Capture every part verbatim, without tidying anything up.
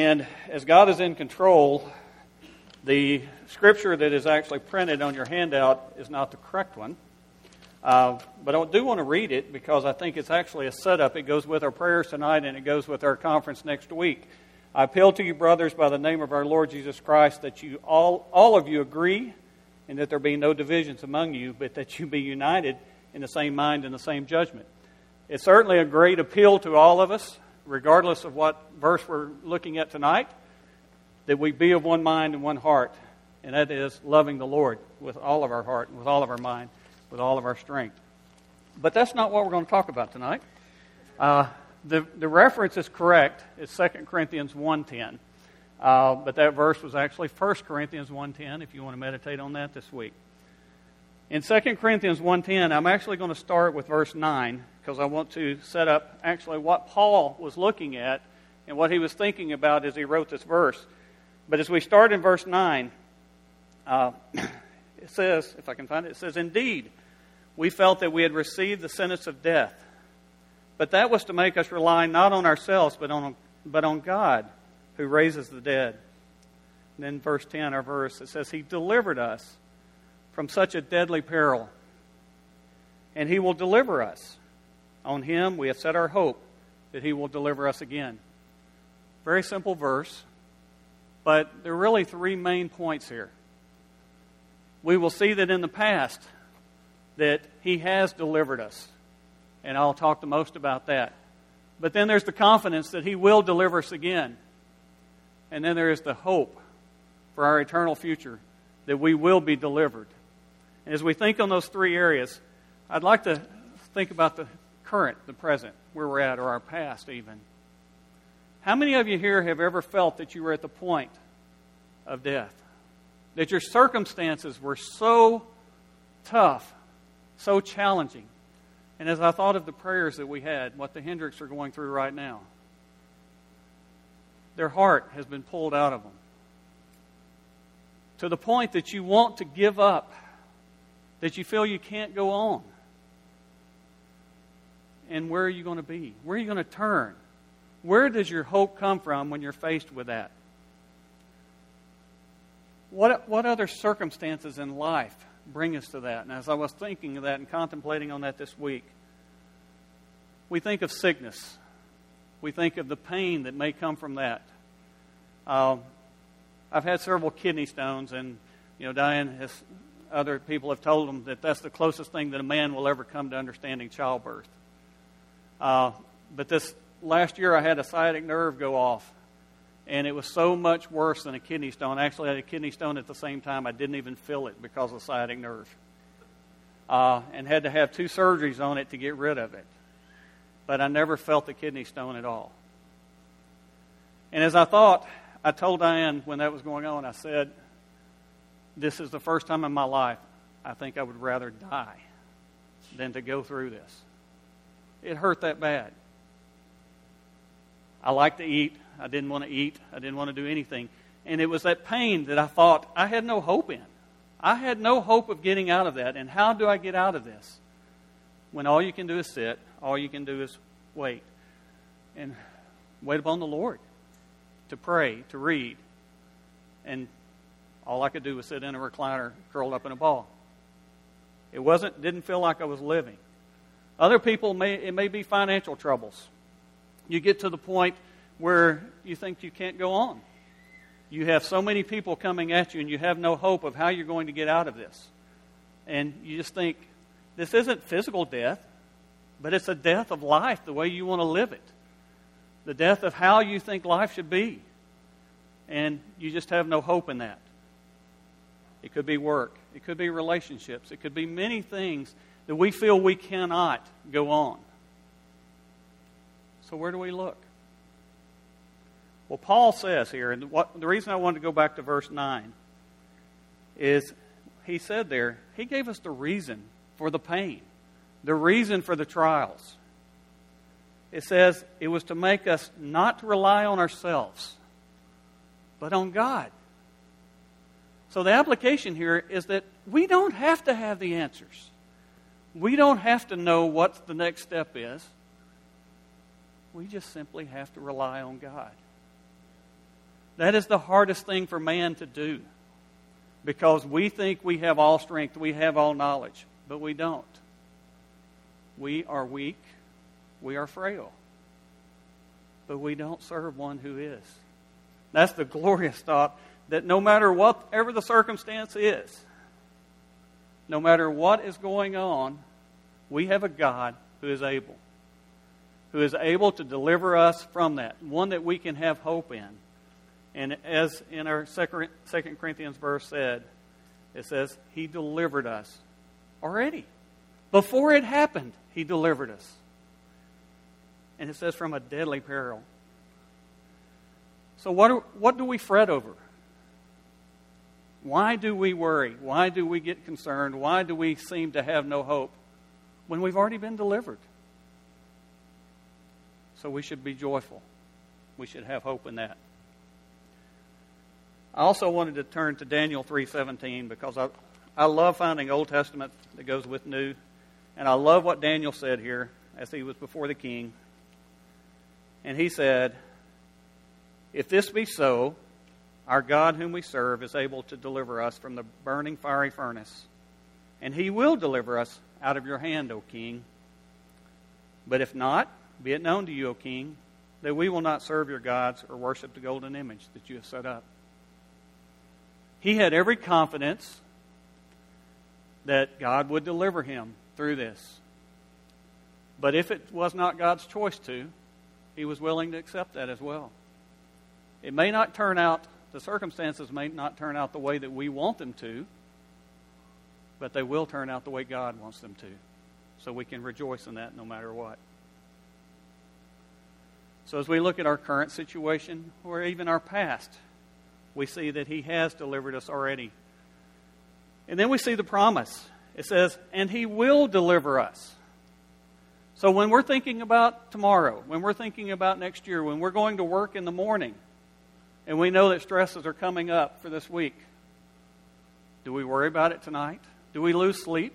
And as God is in control, the scripture that is actually printed on your handout is not the correct one. Uh, but I do want to read it because I think it's actually a setup. It goes with our prayers tonight and it goes with our conference next week. I appeal to you, brothers, by the name of our Lord Jesus Christ, that you all, all of you agree and that there be no divisions among you, but that you be united in the same mind and the same judgment. It's certainly a great appeal to all of us, regardless of what verse we're looking at tonight, that we be of one mind and one heart, and that is loving the Lord with all of our heart, with all of our mind, with all of our strength. But that's not what we're going to talk about tonight. Uh, the, the reference is correct. It's Second Corinthians one ten. Uh, but that verse was actually First Corinthians one ten, if you want to meditate on that this week. In Second Corinthians one ten, I'm actually going to start with verse nine, because I want to set up actually what Paul was looking at and what he was thinking about as he wrote this verse. But as we start in verse nine, uh, it says, if I can find it, it says, "Indeed, we felt that we had received the sentence of death, but that was to make us rely not on ourselves, but on, but on God, who raises the dead." And then verse ten, our verse, it says, "He delivered us from such a deadly peril, and He will deliver us. On Him we have set our hope that He will deliver us again." Very simple verse, but there are really three main points here. We will see that in the past that He has delivered us, and I'll talk the most about that. But then there's the confidence that He will deliver us again. And then there is the hope for our eternal future that we will be delivered. And as we think on those three areas, I'd like to think about the current, the present, where we're at, or our past even. How many of you here have ever felt that you were at the point of death? That your circumstances were so tough, so challenging. And as I thought of the prayers that we had, what the Hendricks are going through right now, their heart has been pulled out of them. To the point that you want to give up, that you feel you can't go on. And where are you going to be? Where are you going to turn? Where does your hope come from when you're faced with that? What, what other circumstances in life bring us to that? And as I was thinking of that and contemplating on that this week, we think of sickness. We think of the pain that may come from that. Uh, I've had several kidney stones, and you know, Diane has, other people have told them that that's the closest thing that a man will ever come to understanding childbirth. Uh, but this last year, I had a sciatic nerve go off, and it was so much worse than a kidney stone. I actually had a kidney stone at the same time. I didn't even feel it because of sciatic nerve, uh, and had to have two surgeries on it to get rid of it. But I never felt the kidney stone at all. And as I thought, I told Diane when that was going on, I said, this is the first time in my life I think I would rather die than to go through this. It hurt that bad. I liked to eat. I didn't want to eat. I didn't want to do anything. And it was that pain that I thought I had no hope in. I had no hope of getting out of that. And how do I get out of this? When all you can do is sit, all you can do is wait. And wait upon the Lord. To pray, to read. And all I could do was sit in a recliner, curled up in a ball. It wasn't, didn't feel like I was living. Other people, may it may be financial troubles. You get to the point where you think you can't go on. You have so many people coming at you, and you have no hope of how you're going to get out of this. And you just think, this isn't physical death, but it's a death of life, the way you want to live it. The death of how you think life should be. And you just have no hope in that. It could be work. It could be relationships. It could be many things that we feel we cannot go on. So where do we look? Well, Paul says here, and what, the reason I wanted to go back to verse nine is he said there, he gave us the reason for the pain, the reason for the trials. It says it was to make us not to rely on ourselves, but on God. So the application here is that we don't have to have the answers. We don't have to know what the next step is. We just simply have to rely on God. That is the hardest thing for man to do, because we think we have all strength, we have all knowledge, but we don't. We are weak, we are frail, but we don't serve one who is. That's the glorious thought, that no matter whatever the circumstance is, no matter what is going on, we have a God who is able, who is able to deliver us from that, one that we can have hope in. And as in our Second Corinthians verse said, it says, He delivered us already. Before it happened, He delivered us. And it says, from a deadly peril. So what do, what do we fret over? Why do we worry? Why do we get concerned? Why do we seem to have no hope when we've already been delivered? So we should be joyful. We should have hope in that. I also wanted to turn to Daniel three seventeen, because I, I love finding Old Testament that goes with New. And I love what Daniel said here as he was before the king. And he said, if this be so, our God whom we serve is able to deliver us from the burning fiery furnace, and He will deliver us out of your hand, O king. But if not, be it known to you, O king, that we will not serve your gods or worship the golden image that you have set up. He had every confidence that God would deliver him through this. But if it was not God's choice to, he was willing to accept that as well. It may not turn out, the circumstances may not turn out the way that we want them to, but they will turn out the way God wants them to. So we can rejoice in that no matter what. So as we look at our current situation, or even our past, we see that He has delivered us already. And then we see the promise. It says, and He will deliver us. So when we're thinking about tomorrow, when we're thinking about next year, when we're going to work in the morning, and we know that stresses are coming up for this week, do we worry about it tonight? Do we lose sleep?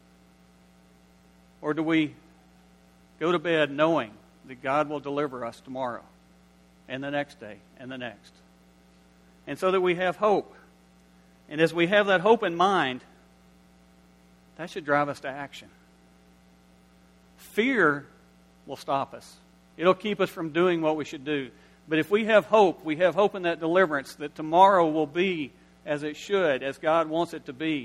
Or do we go to bed knowing that God will deliver us tomorrow and the next day and the next? And so that we have hope. And as we have that hope in mind, that should drive us to action. Fear will stop us. It'll keep us from doing what we should do. But if we have hope, we have hope in that deliverance, that tomorrow will be as it should, as God wants it to be,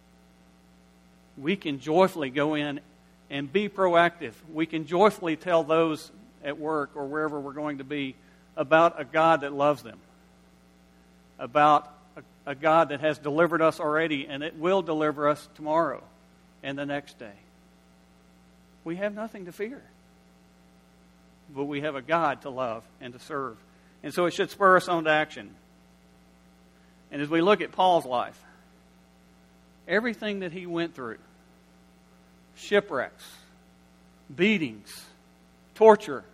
we can joyfully go in and be proactive. We can joyfully tell those at work or wherever we're going to be about a God that loves them, about a, a God that has delivered us already and it will deliver us tomorrow and the next day. We have nothing to fear, but we have a God to love and to serve. And so it should spur us on to action. And as we look at Paul's life, everything that he went through, shipwrecks, beatings, torture,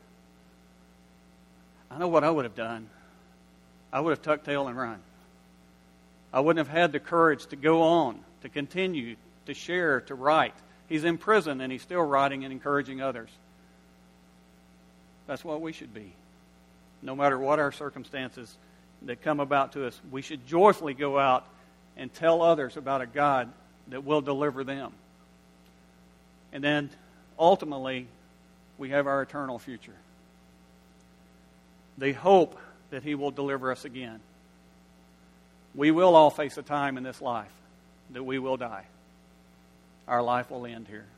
I know what I would have done. I would have tucked tail and run. I wouldn't have had the courage to go on, to continue, to share, to write. He's in prison and he's still writing and encouraging others. That's what we should be. No matter what our circumstances that come about to us, we should joyfully go out and tell others about a God that will deliver them. And then, ultimately, we have our eternal future. The hope that He will deliver us again. We will all face a time in this life that we will die. Our life will end here.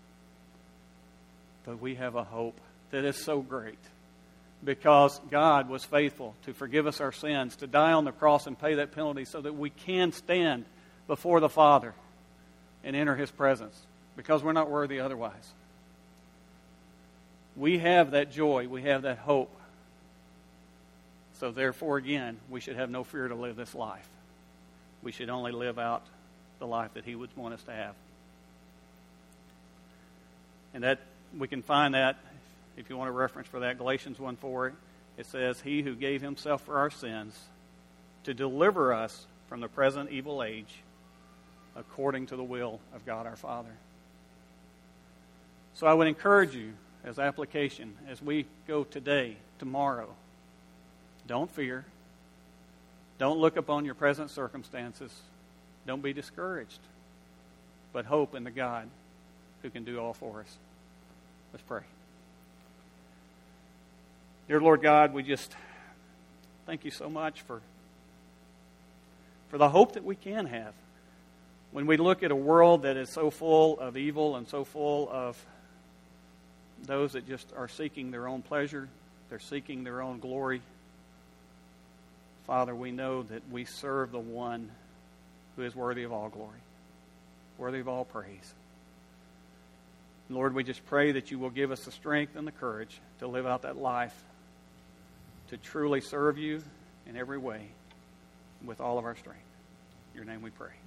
But we have a hope that is so great, because God was faithful to forgive us our sins, to die on the cross and pay that penalty so that we can stand before the Father and enter His presence, because we're not worthy otherwise. We have that joy. We have that hope. So therefore, again, we should have no fear to live this life. We should only live out the life that He would want us to have. And that we can find that, if you want a reference for that, Galatians one four, it says, He who gave Himself for our sins to deliver us from the present evil age, according to the will of God our Father. So I would encourage you, as application, as we go today, tomorrow, don't fear. Don't look upon your present circumstances. Don't be discouraged. But hope in the God who can do all for us. Let's pray. Dear Lord God, we just thank you so much for, for the hope that we can have. When we look at a world that is so full of evil and so full of those that just are seeking their own pleasure, they're seeking their own glory. Father, we know that we serve the one who is worthy of all glory, worthy of all praise. Lord, we just pray that you will give us the strength and the courage to live out that life, to truly serve you in every way with all of our strength. In your name we pray.